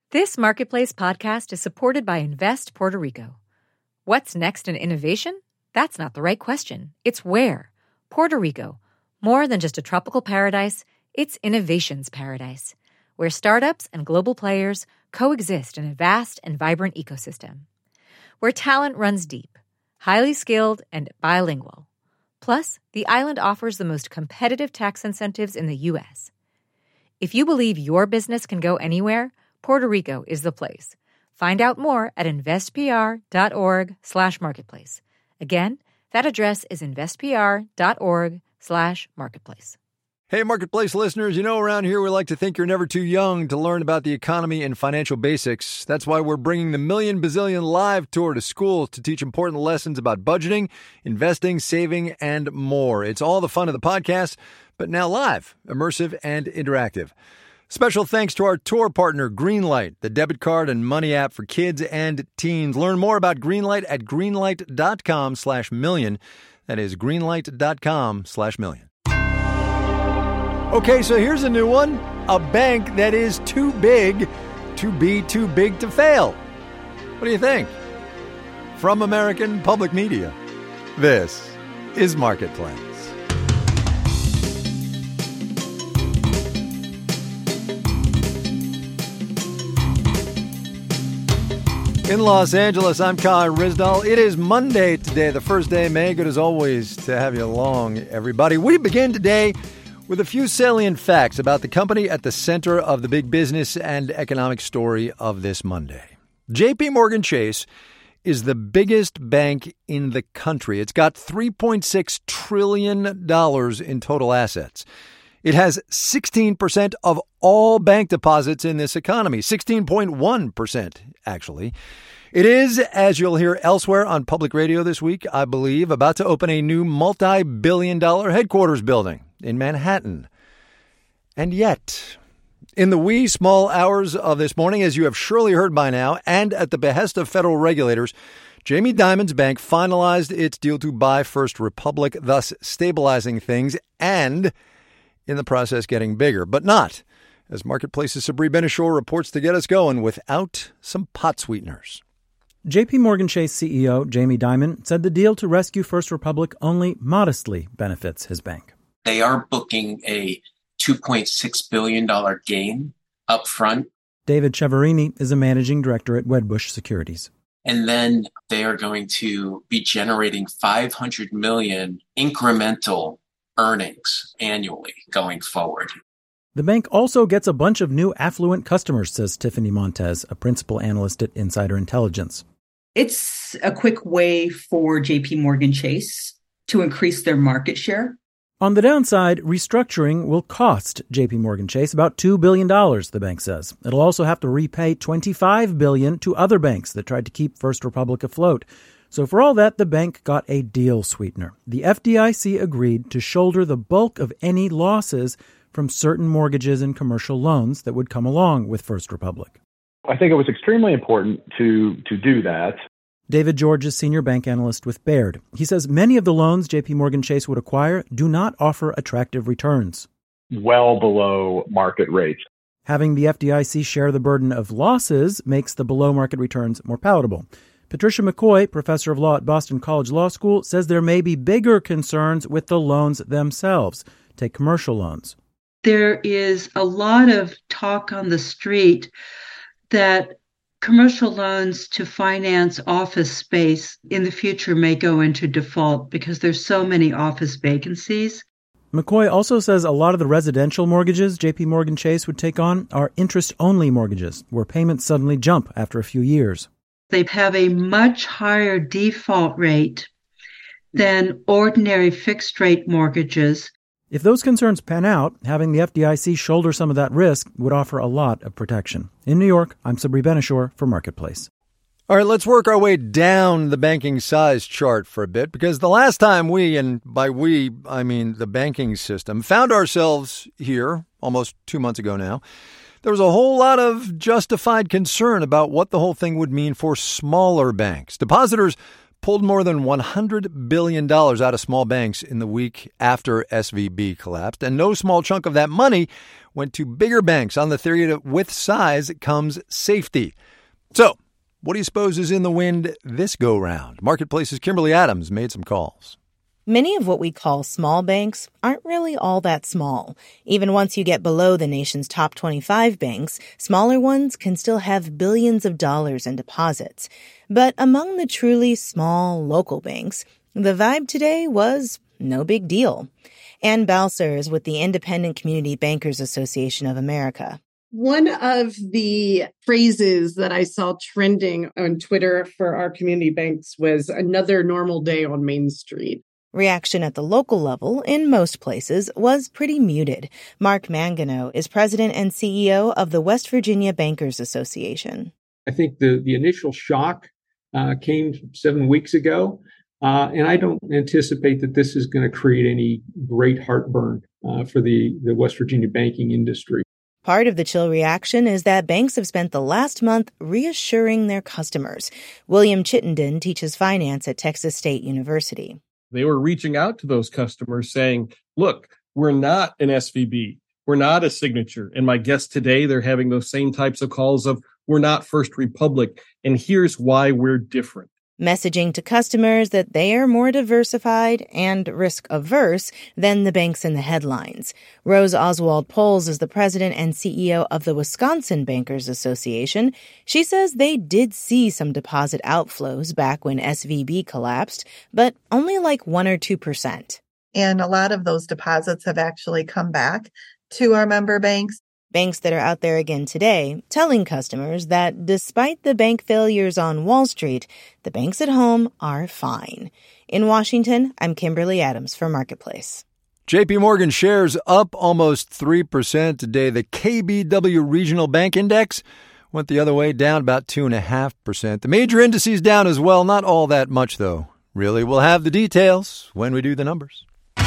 This Marketplace podcast is supported by Invest Puerto Rico. What's next in innovation? That's not the right question. It's where. Puerto Rico. More than just a tropical paradise, it's innovation's paradise, where startups and global players coexist in a vast and vibrant ecosystem. Where talent runs deep, highly skilled, and bilingual. Plus, the island offers the most competitive tax incentives in the U.S. If you believe your business can go anywhere, Puerto Rico is the place. Find out more at investpr.org/marketplace. Again, that address is investpr.org/marketplace. Hey, Marketplace listeners, you know around here we like to think you're never too young to learn about the economy and financial basics. That's why we're bringing the Million Bazillion Live Tour to schools to teach important lessons about budgeting, investing, saving, and more. It's all the fun of the podcast, but now live, immersive, and interactive. Special thanks to our tour partner, Greenlight, the debit card and money app for kids and teens. Learn more about Greenlight at greenlight.com/million. That is greenlight.com/million. Okay, so here's a new one. A bank that is too big to be too big to fail. What do you think? From American Public Media, this is Marketplace. In Los Angeles, I'm Kai Ryssdal. It is Monday today, the first day of May. Good as always to have you along, everybody. We begin today with a few salient facts about the company at the center of the big business and economic story of this Monday. J.P. Morgan Chase is the biggest bank in the country. It's got $3.6 trillion in total assets. It has 16% of all bank deposits in this economy, 16.1%, actually. It is, as you'll hear elsewhere on public radio this week, I believe, about to open a new multi-billion-dollar headquarters building in Manhattan. And yet, in the wee small hours of this morning, as you have surely heard by now, and at the behest of federal regulators, Jamie Dimon's bank finalized its deal to buy First Republic, thus stabilizing things and in the process getting bigger, but not, as Marketplace's Sabri Ben-Achour reports, to get us going without some pot sweeteners. J.P. Morgan Chase CEO Jamie Dimon said the deal to rescue First Republic only modestly benefits his bank. They are booking a $2.6 billion gain up front. David Chiaverini is a managing director at Wedbush Securities. And then they are going to be generating $500 million incremental earnings annually going forward. The bank also gets a bunch of new affluent customers, says Tiffany Montez, a principal analyst at Insider Intelligence. It's a quick way for JP Morgan Chase to increase their market share. On the downside, restructuring will cost JP Morgan Chase about $2 billion, the bank says. It'll also have to repay $25 billion to other banks that tried to keep First Republic afloat. So for all that, the bank got a deal sweetener. The FDIC agreed to shoulder the bulk of any losses from certain mortgages and commercial loans that would come along with First Republic. I think it was extremely important to do that. David George is senior bank analyst with Baird. He says many of the loans J.P. Morgan Chase would acquire do not offer attractive returns. Well below market rates. Having the FDIC share the burden of losses makes the below-market returns more palatable. Patricia McCoy, professor of law at Boston College Law School, says there may be bigger concerns with the loans themselves. Take commercial loans. There is a lot of talk on the street that commercial loans to finance office space in the future may go into default because there's so many office vacancies. McCoy also says a lot of the residential mortgages J.P. Morgan Chase would take on are interest-only mortgages, where payments suddenly jump after a few years. They have a much higher default rate than ordinary fixed-rate mortgages. If those concerns pan out, having the FDIC shoulder some of that risk would offer a lot of protection. In New York, I'm Sabri Ben-Achour for Marketplace. All right, let's work our way down the banking size chart for a bit, because the last time we, and by we, I mean the banking system, found ourselves here almost 2 months ago now, there was a whole lot of justified concern about what the whole thing would mean for smaller banks. Depositors pulled more than $100 billion out of small banks in the week after SVB collapsed. And no small chunk of that money went to bigger banks on the theory that with size comes safety. So, what do you suppose is in the wind this go-round? Marketplace's Kimberly Adams made some calls. Many of what we call small banks aren't really all that small. Even once you get below the nation's top 25 banks, smaller ones can still have billions of dollars in deposits. But among the truly small local banks, the vibe today was no big deal. Ann Balser is with the Independent Community Bankers Association of America. One of the phrases that I saw trending on Twitter for our community banks was another normal day on Main Street. Reaction at the local level, in most places, was pretty muted. Mark Mangano is president and CEO of the West Virginia Bankers Association. I think the initial shock came 7 weeks ago, and I don't anticipate that this is going to create any great heartburn for the West Virginia banking industry. Part of the chill reaction is that banks have spent the last month reassuring their customers. William Chittenden teaches finance at Texas State University. They were reaching out to those customers saying, look, we're not an SVB. We're not a Signature. And my guess today, they're having those same types of calls of, we're not First Republic. And here's why we're different. Messaging to customers that they are more diversified and risk-averse than the banks in the headlines. Rose Oswald-Poles is the president and CEO of the Wisconsin Bankers Association. She says they did see some deposit outflows back when SVB collapsed, but only like 1 or 2%. And a lot of those deposits have actually come back to our member banks. Banks that are out there again today, telling customers that despite the bank failures on Wall Street, the banks at home are fine. In Washington, I'm Kimberly Adams for Marketplace. JP Morgan shares up almost 3% today. The KBW Regional Bank Index went the other way, down about 2.5%. The major indices down as well, not all that much though. Really, we'll have the details when we do the numbers.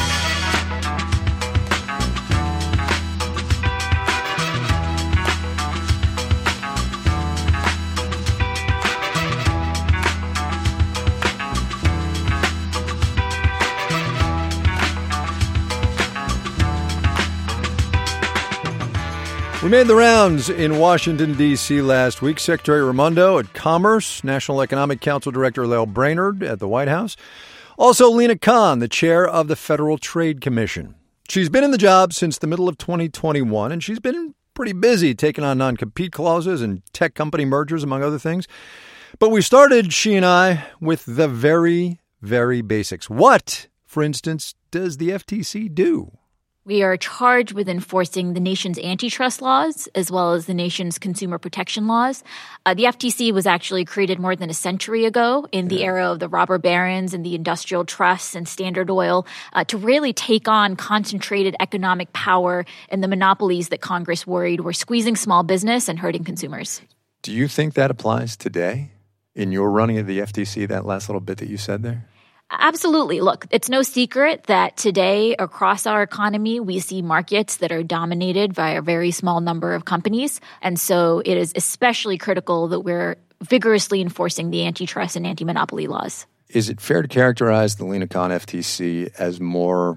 We made the rounds in Washington, D.C. last week. Secretary Raimondo at Commerce, National Economic Council Director Lael Brainerd at the White House. Also, Lina Khan, the chair of the Federal Trade Commission. She's been in the job since the middle of 2021, and she's been pretty busy taking on non-compete clauses and tech company mergers, among other things. But we started, she and I, with the very, very basics. What, for instance, does the FTC do? We are charged with enforcing the nation's antitrust laws as well as the nation's consumer protection laws. The FTC was actually created more than a century ago in the era of the robber barons and the industrial trusts and Standard Oil to really take on concentrated economic power and the monopolies that Congress worried were squeezing small business and hurting consumers. Do you think that applies today in your running of the FTC, that last little bit that you said there? Absolutely. Look, it's no secret that today across our economy, we see markets that are dominated by a very small number of companies. And so it is especially critical that we're vigorously enforcing the antitrust and anti-monopoly laws. Is it fair to characterize the Lina Khan FTC as more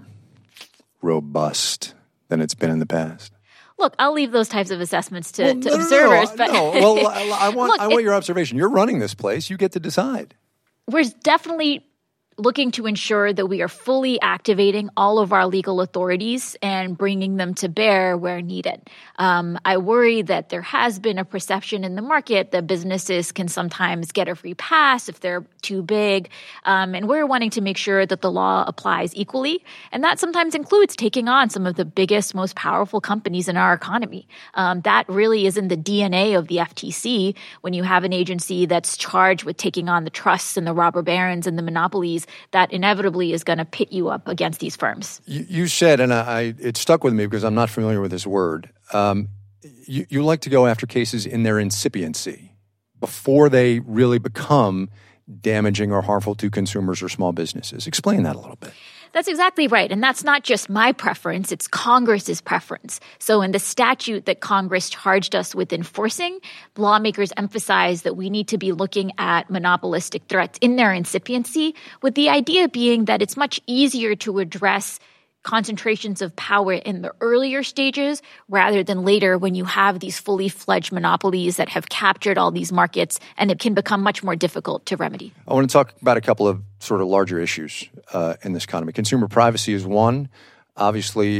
robust than it's been in the past? Look, I'll leave those types of assessments to observers. No. Well, I want your observation. You're running this place. You get to decide. We're definitely looking to ensure that we are fully activating all of our legal authorities and bringing them to bear where needed. I worry that there has been a perception in the market that businesses can sometimes get a free pass if they're too big. And we're wanting to make sure that the law applies equally. And that sometimes includes taking on some of the biggest, most powerful companies in our economy. That really is in the DNA of the FTC when you have an agency that's charged with taking on the trusts and the robber barons and the monopolies that inevitably is going to pit you up against these firms. You said, and it stuck with me because I'm not familiar with this word, you like to go after cases in their incipiency before they really become damaging or harmful to consumers or small businesses. Explain that a little bit. That's exactly right. And that's not just my preference, it's Congress's preference. So in the statute that Congress charged us with enforcing, lawmakers emphasize that we need to be looking at monopolistic threats in their incipiency, with the idea being that it's much easier to address concentrations of power in the earlier stages rather than later when you have these fully fledged monopolies that have captured all these markets, and it can become much more difficult to remedy. I want to talk about a couple of sort of larger issues in this economy. Consumer privacy is one. Obviously,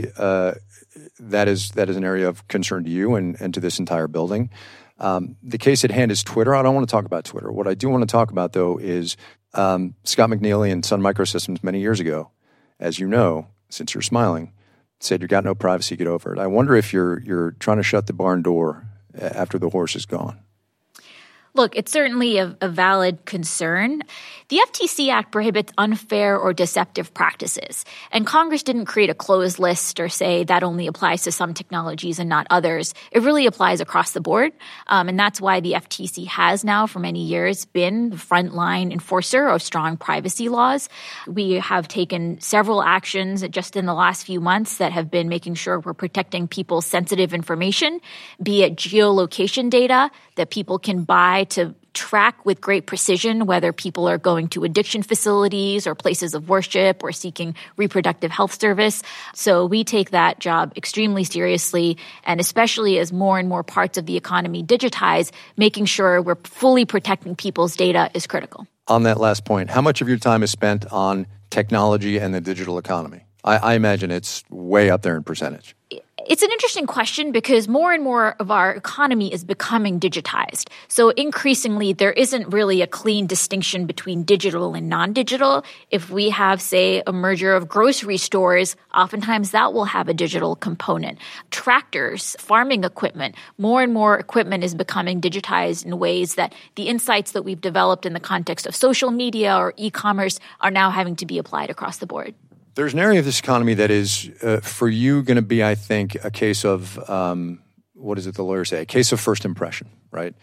that is an area of concern to you and to this entire building. The case at hand is Twitter. I don't want to talk about Twitter. What I do want to talk about, though, is Scott McNealy and Sun Microsystems many years ago, as you know, since you're smiling, said you got no privacy, get over it. I wonder if you're trying to shut the barn door after the horse is gone. Look, it's certainly a valid concern. The FTC Act prohibits unfair or deceptive practices, and Congress didn't create a closed list or say that only applies to some technologies and not others. It really applies across the board, and that's why the FTC has now for many years been the frontline enforcer of strong privacy laws. We have taken several actions just in the last few months that have been making sure we're protecting people's sensitive information, be it geolocation data that people can buy to track with great precision whether people are going to addiction facilities or places of worship or seeking reproductive health service. So we take that job extremely seriously, and especially as more and more parts of the economy digitize, making sure we're fully protecting people's data is critical. On that last point, how much of your time is spent on technology and the digital economy? I imagine it's way up there in percentage. It's an interesting question because more and more of our economy is becoming digitized. So increasingly, there isn't really a clean distinction between digital and non-digital. If we have, say, a merger of grocery stores, oftentimes that will have a digital component. Tractors, farming equipment, more and more equipment is becoming digitized in ways that the insights that we've developed in the context of social media or e-commerce are now having to be applied across the board. There's an area of this economy that is, for you, going to be, I think, a case of, what is it the lawyers say? A case of first impression, right?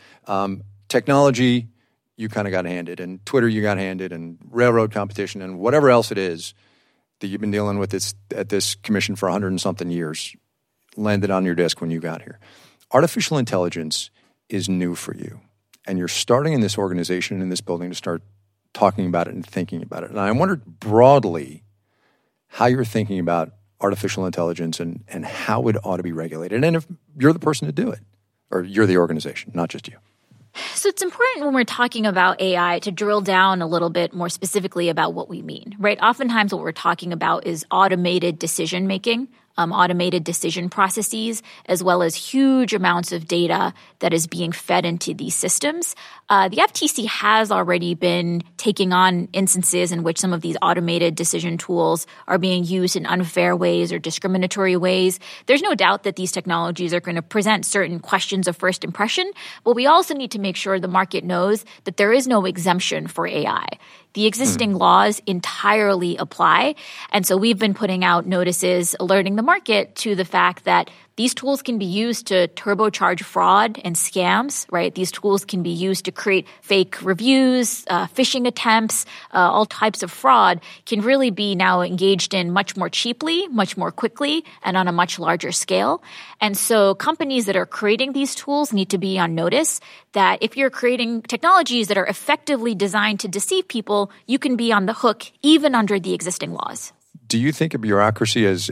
Technology, you kind of got handed, and Twitter, you got handed, and railroad competition, and whatever else it is that you've been dealing with at this commission for 100 and something years landed on your desk when you got here. Artificial intelligence is new for you, and you're starting in this organization, in this building, to start talking about it and thinking about it. And I wondered broadly how you're thinking about artificial intelligence and how it ought to be regulated. And if you're the person to do it, or you're the organization, not just you. So it's important when we're talking about AI to drill down a little bit more specifically about what we mean, right? Oftentimes what we're talking about is automated decision making, automated decision processes, as well as huge amounts of data that is being fed into these systems. The FTC has already been taking on instances in which some of these automated decision tools are being used in unfair ways or discriminatory ways. There's no doubt that these technologies are going to present certain questions of first impression, but we also need to make sure the market knows that there is no exemption for AI. The existing laws entirely apply. And so we've been putting out notices alerting the market to the fact that these tools can be used to turbocharge fraud and scams, right? These tools can be used to create fake reviews, phishing attempts, all types of fraud can really be now engaged in much more cheaply, much more quickly, and on a much larger scale. And so companies that are creating these tools need to be on notice that if you're creating technologies that are effectively designed to deceive people, you can be on the hook even under the existing laws. Do you think a bureaucracy as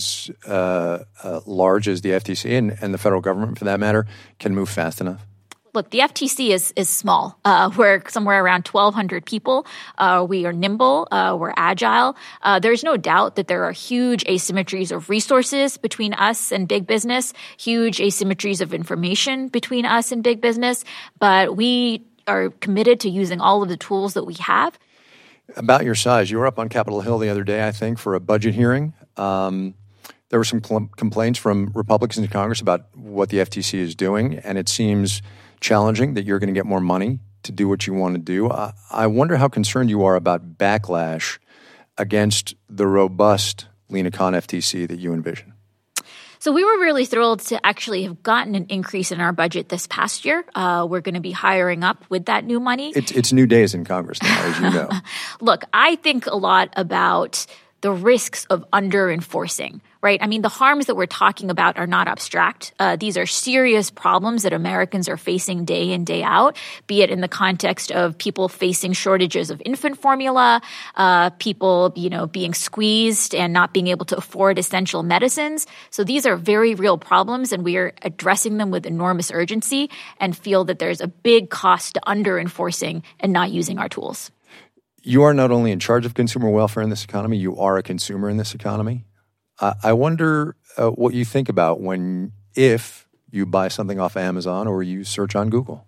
large as the FTC and the federal government, for that matter, can move fast enough? Look, the FTC is small. We're somewhere around 1,200 people. We are nimble. We're agile. There's no doubt that there are huge asymmetries of resources between us and big business, huge asymmetries of information between us and big business. But we are committed to using all of the tools that we have. About your size, you were up on Capitol Hill the other day, I think, for a budget hearing. There were some complaints from Republicans in Congress about what the FTC is doing, and it seems challenging that you're going to get more money to do what you want to do. I wonder how concerned you are about backlash against the robust Lina Khan FTC that you envision. So we were really thrilled to actually have gotten an increase in our budget this past year. We're going to be hiring up with that new money. It's new days in Congress now, as you know. Look, I think a lot about the risks of under-enforcing, right? I mean, the harms that we're talking about are not abstract. These are serious problems that Americans are facing day in, day out, be it in the context of people facing shortages of infant formula, people, being squeezed and not being able to afford essential medicines. So these are very real problems, and we are addressing them with enormous urgency and feel that there's a big cost to under-enforcing and not using our tools. You are not only in charge of consumer welfare in this economy, you are a consumer in this economy. I wonder what you think about if you buy something off Amazon or you search on Google.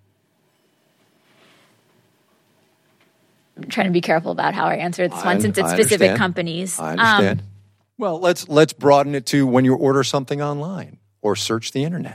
I'm trying to be careful about how I answer this one since it's specific companies. I understand. Well, let's broaden it to when you order something online or search the internet.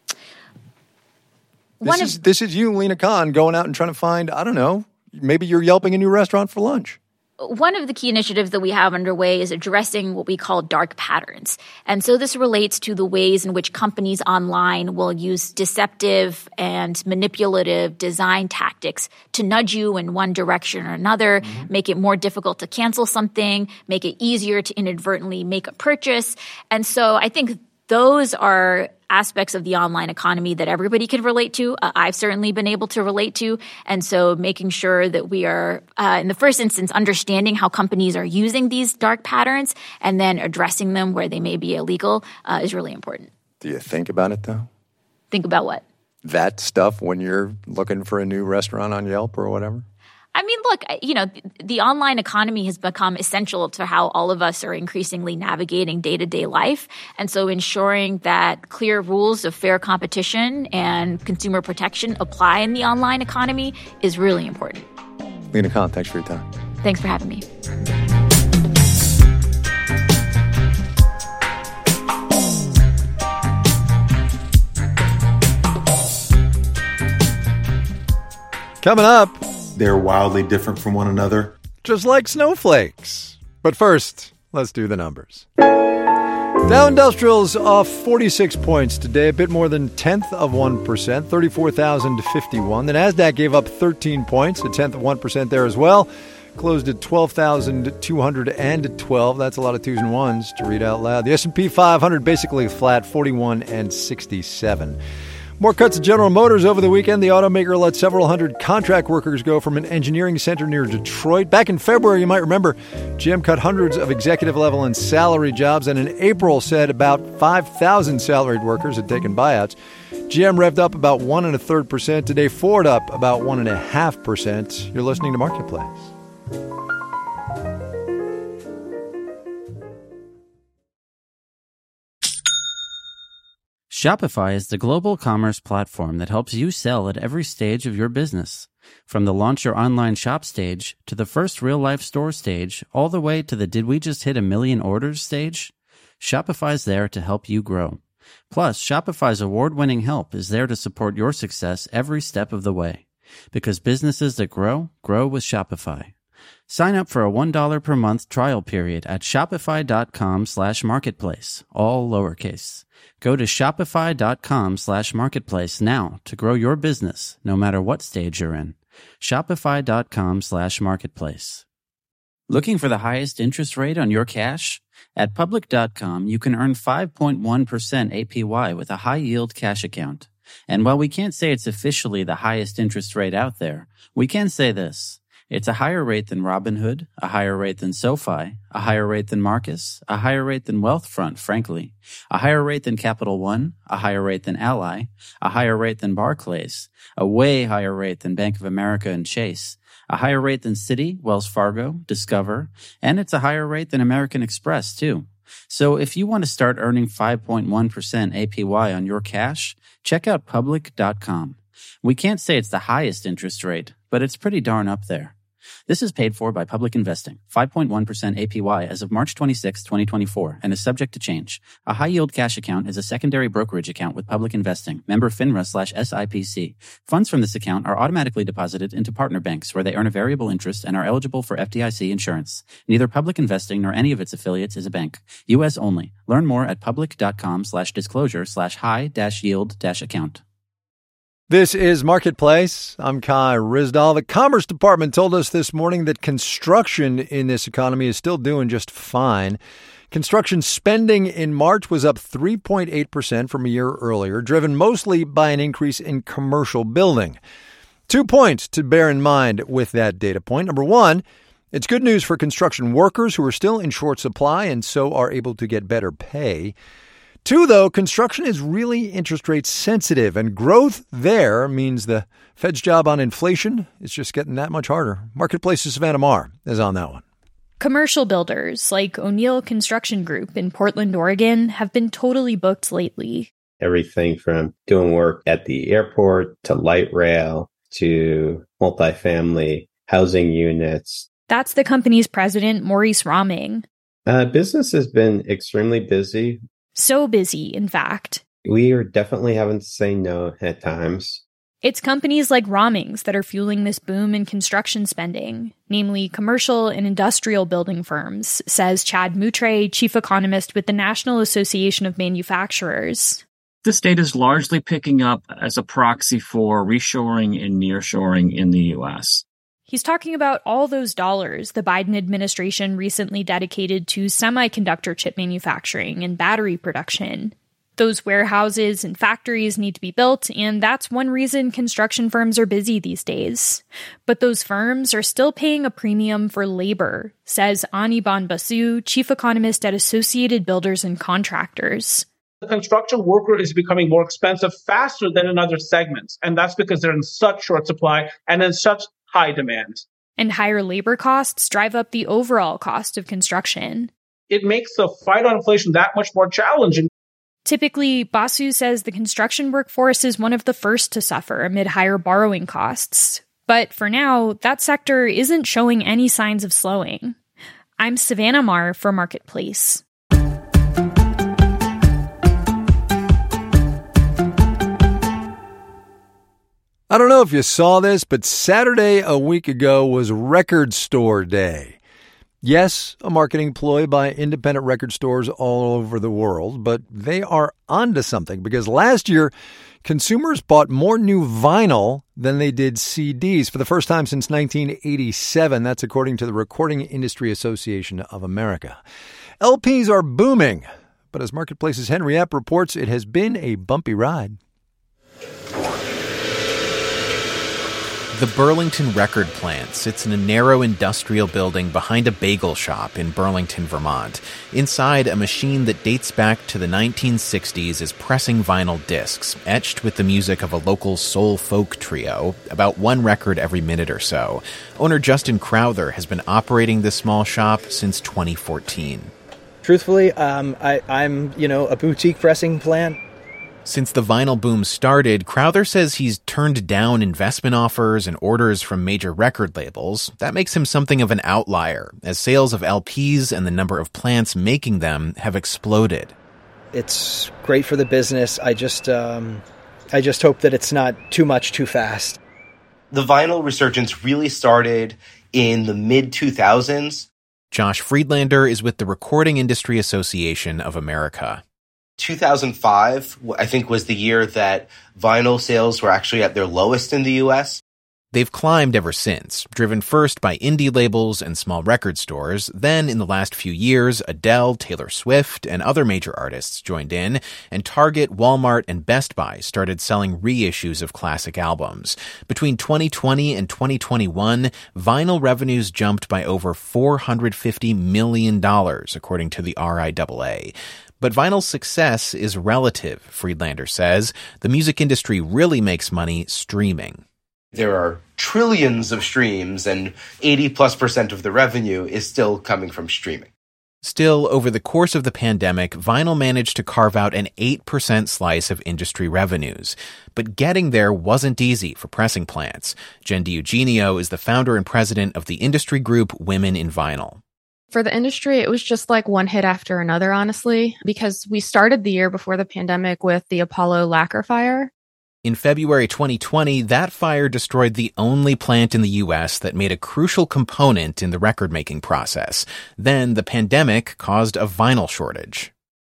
This is you, Lina Khan, going out and trying to find, I don't know, maybe you're Yelping a new restaurant for lunch. One of the key initiatives that we have underway is addressing what we call dark patterns. And so this relates to the ways in which companies online will use deceptive and manipulative design tactics to nudge you in one direction or another, make it more difficult to cancel something, make it easier to inadvertently make a purchase. And so I think those are aspects of the online economy that everybody can relate to. I've certainly been able to relate to. And so making sure that we are, in the first instance, understanding how companies are using these dark patterns and then addressing them where they may be illegal is really important. Do you think about it, though? Think about what? That stuff when you're looking for a new restaurant on Yelp or whatever? I mean, look, the online economy has become essential to how all of us are increasingly navigating day-to-day life. And so ensuring that clear rules of fair competition and consumer protection apply in the online economy is really important. Lina Khan, thanks for your time. Thanks for having me. Coming up, they're wildly different from one another. Just like snowflakes. But first, let's do the numbers. Dow Industrials off 46 points today, a bit more than 1/10%, 34,051. The NASDAQ gave up 13 points, 1/10% there as well. Closed at 12,212. That's a lot of twos and ones to read out loud. The S&P 500 basically flat, 41,67. More cuts at General Motors over the weekend. The automaker let several hundred contract workers go from an engineering center near Detroit. Back in February, you might remember, GM cut hundreds of executive-level and salary jobs, and in April said about 5,000 salaried workers had taken buyouts. GM revved up about 1.33%. Today, Ford up about 1.5%. You're listening to Marketplace. Shopify is the global commerce platform that helps you sell at every stage of your business. From the launch your online shop stage to the first real-life store stage, all the way to the did we just hit 1 million orders stage, Shopify's there to help you grow. Plus, Shopify's award-winning help is there to support your success every step of the way. Because businesses that grow, grow with Shopify. Sign up for a $1 per month trial period at shopify.com/marketplace, all lowercase. Go to shopify.com/marketplace now to grow your business, no matter what stage you're in. Shopify.com/marketplace. Looking for the highest interest rate on your cash? At Public.com, you can earn 5.1% APY with a high-yield cash account. And while we can't say it's officially the highest interest rate out there, we can say this. It's a higher rate than Robinhood, a higher rate than SoFi, a higher rate than Marcus, a higher rate than Wealthfront, frankly, a higher rate than Capital One, a higher rate than Ally, a higher rate than Barclays, a way higher rate than Bank of America and Chase, a higher rate than Citi, Wells Fargo, Discover, and it's a higher rate than American Express, too. So if you want to start earning 5.1% APY on your cash, check out Public.com. We can't say it's the highest interest rate, but it's pretty darn up there. This is paid for by Public Investing, 5.1% APY as of March 26, 2024, and is subject to change. A high-yield cash account is a secondary brokerage account with Public Investing, member FINRA/SIPC. Funds from this account are automatically deposited into partner banks where they earn a variable interest and are eligible for FDIC insurance. Neither Public Investing nor any of its affiliates is a bank. U.S. only. Learn more at public.com/disclosure/high-yield-account. This is Marketplace. I'm Kai Ryssdal. The Commerce Department told us this morning that construction in this economy is still doing just fine. Construction spending in March was up 3.8% from a year earlier, driven mostly by an increase in commercial building. 2 points to bear in mind with that data point. Number one, it's good news for construction workers who are still in short supply and so are able to get better pay. Two, though, construction is really interest rate sensitive, and growth there means the Fed's job on inflation is just getting that much harder. Marketplace's Savannah Marr is on that one. Commercial builders like O'Neill Construction Group in Portland, Oregon, have been totally booked lately. Everything from doing work at the airport to light rail to multifamily housing units. That's the company's president, Maurice Rahming. Business has been extremely busy. So busy, in fact. We are definitely having to say no at times. It's companies like Rahming's that are fueling this boom in construction spending, namely commercial and industrial building firms, says Chad Moutre, chief economist with the National Association of Manufacturers. This data is largely picking up as a proxy for reshoring and nearshoring in the U.S. He's talking about all those dollars the Biden administration recently dedicated to semiconductor chip manufacturing and battery production. Those warehouses and factories need to be built, and that's one reason construction firms are busy these days. But those firms are still paying a premium for labor, says Anirban Basu, chief economist at Associated Builders and Contractors. The construction worker is becoming more expensive faster than in other segments, and that's because they're in such short supply and in such high demand. And higher labor costs drive up the overall cost of construction. It makes the fight on inflation that much more challenging. Typically, Basu says the construction workforce is one of the first to suffer amid higher borrowing costs. But for now, that sector isn't showing any signs of slowing. I'm Savannah Marr for Marketplace. I don't know if you saw this, but Saturday a week ago was Record Store Day. Yes, a marketing ploy by independent record stores all over the world, but they are onto something because last year, consumers bought more new vinyl than they did CDs for the first time since 1987. That's according to the Recording Industry Association of America. LPs are booming, but as Marketplace's Henry Epp reports, it has been a bumpy ride. The Burlington Record Plant sits in a narrow industrial building behind a bagel shop in Burlington, Vermont. Inside, a machine that dates back to the 1960s is pressing vinyl discs, etched with the music of a local soul folk trio, about one record every minute or so. Owner Justin Crowther has been operating this small shop since 2014. Truthfully, I'm a boutique pressing plant. Since the vinyl boom started, Crowther says he's turned down investment offers and orders from major record labels. That makes him something of an outlier, as sales of LPs and the number of plants making them have exploded. It's great for the business. I just hope that it's not too much too fast. The vinyl resurgence really started in the mid-2000s. Josh Friedlander is with the Recording Industry Association of America. 2005, I think, was the year that vinyl sales were actually at their lowest in the U.S. They've climbed ever since, driven first by indie labels and small record stores. Then, in the last few years, Adele, Taylor Swift, and other major artists joined in, and Target, Walmart, and Best Buy started selling reissues of classic albums. Between 2020 and 2021, vinyl revenues jumped by over $450 million, according to the RIAA. But vinyl's success is relative, Friedlander says. The music industry really makes money streaming. There are trillions of streams, and 80+% of the revenue is still coming from streaming. Still, over the course of the pandemic, vinyl managed to carve out an 8% slice of industry revenues. But getting there wasn't easy for pressing plants. Jen DiEugenio is the founder and president of the industry group Women in Vinyl. For the industry, it was just like one hit after another, honestly, because we started the year before the pandemic with the Apollo lacquer fire. In February 2020, that fire destroyed the only plant in the U.S. that made a crucial component in the record-making process. Then the pandemic caused a vinyl shortage.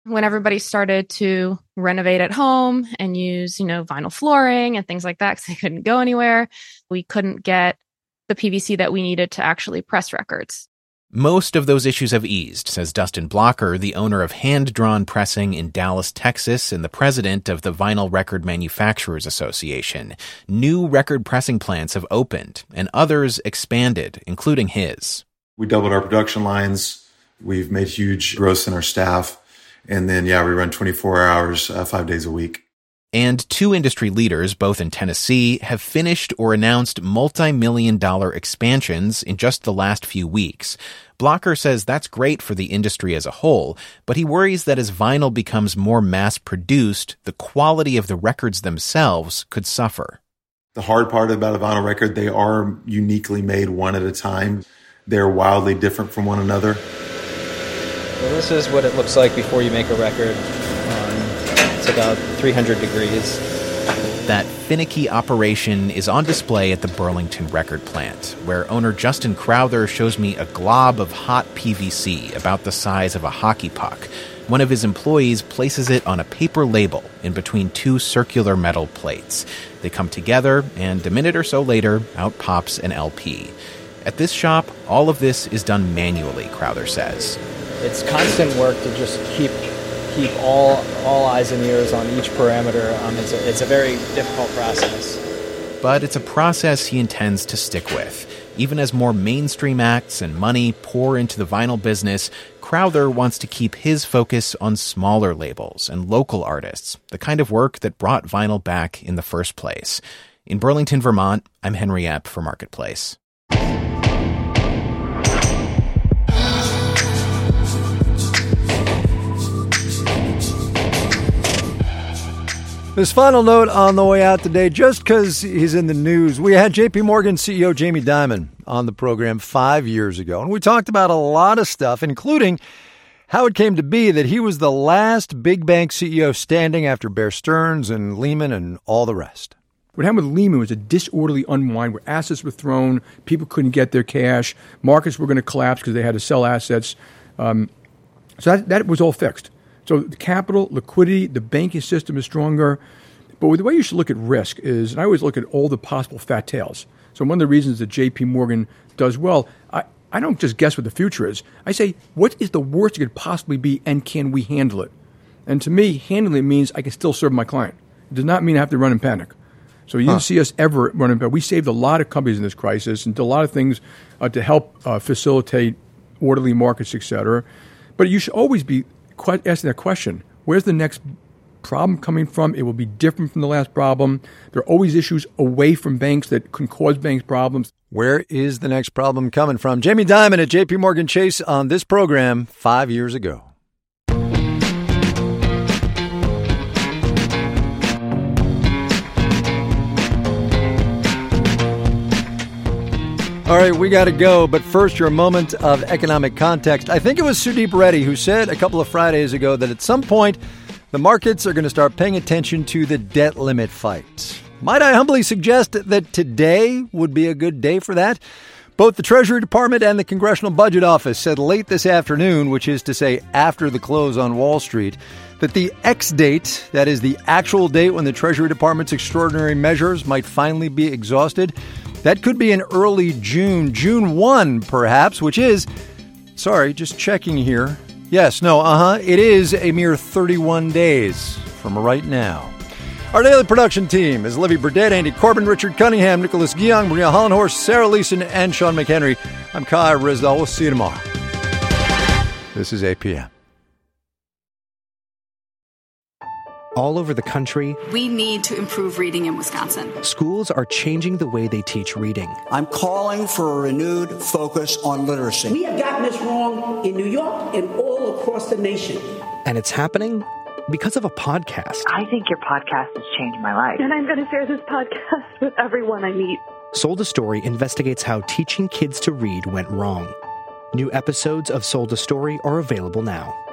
when everybody started to renovate at home and use, vinyl flooring and things like that because they couldn't go anywhere, we couldn't get the PVC that we needed to actually press records. Most of those issues have eased, says Dustin Blocker, the owner of Hand Drawn Pressing in Dallas, Texas, and the president of the Vinyl Record Manufacturers Association. New record pressing plants have opened, and others expanded, including his. We doubled our production lines. We've made huge growths in our staff. And then, we run 24 hours, 5 days a week. And two industry leaders, both in Tennessee, have finished or announced multi-million-dollar expansions in just the last few weeks. Blocker says that's great for the industry as a whole, but he worries that as vinyl becomes more mass-produced, the quality of the records themselves could suffer. The hard part about a vinyl record, they are uniquely made one at a time. They're wildly different from one another. Well, this is what it looks like before you make a record. It's about 300 degrees. That finicky operation is on display at the Burlington record plant, where owner Justin Crowther shows me a glob of hot PVC about the size of a hockey puck. One of his employees places it on a paper label in between two circular metal plates. They come together, and a minute or so later, out pops an LP. At this shop, all of this is done manually, Crowther says. It's constant work to just keep all eyes and ears on each parameter. It's a very difficult process. But it's a process he intends to stick with. Even as more mainstream acts and money pour into the vinyl business, Crowther wants to keep his focus on smaller labels and local artists, the kind of work that brought vinyl back in the first place. In Burlington, Vermont, I'm Henry Epp for Marketplace. This final note on the way out today, just because he's in the news, we had JP Morgan CEO Jamie Dimon on the program 5 years ago, and we talked about a lot of stuff, including how it came to be that he was the last big bank CEO standing after Bear Stearns and Lehman and all the rest. What happened with Lehman was a disorderly unwind where assets were thrown, people couldn't get their cash, markets were going to collapse because they had to sell assets. So that was all fixed. So the capital, liquidity, the banking system is stronger. But the way you should look at risk is, and I always look at all the possible fat tails. So one of the reasons that J.P. Morgan does well, I don't just guess what the future is. I say, what is the worst it could possibly be, and can we handle it? And to me, handling it means I can still serve my client. It does not mean I have to run in panic. So you didn't see us ever run in panic. We saved a lot of companies in this crisis and did a lot of things to help facilitate orderly markets, et cetera. But you should always be asking that question, where's the next problem coming from? It will be different from the last problem. There are always issues away from banks that can cause banks problems. Where is the next problem coming from? Jamie Dimon at JP Morgan Chase on this program 5 years ago. All right, we got to go, but first, your moment of economic context. I think it was Sudeep Reddy who said a couple of Fridays ago that at some point, the markets are going to start paying attention to the debt limit fight. Might I humbly suggest that today would be a good day for that? Both the Treasury Department and the Congressional Budget Office said late this afternoon, which is to say after the close on Wall Street, that the X date, that is the actual date when the Treasury Department's extraordinary measures might finally be exhausted, that could be in early June, June 1 perhaps, which is, just checking here. Yes, it is a mere 31 days from right now. Our daily production team is Livy Burdett, Andy Corbin, Richard Cunningham, Nicholas Guillaume, Maria Hollenhorst, Sarah Leeson, and Sean McHenry. I'm Kai Risdall. We'll see you tomorrow. This is APM. All over the country, we need to improve reading in Wisconsin. Schools are changing the way they teach reading. I'm calling for a renewed focus on literacy. We have gotten this wrong in New York and all across the nation. And it's happening because of a podcast. I think your podcast has changed my life. And I'm going to share this podcast with everyone I meet. Sold a Story investigates how teaching kids to read went wrong. New episodes of Sold a Story are available now.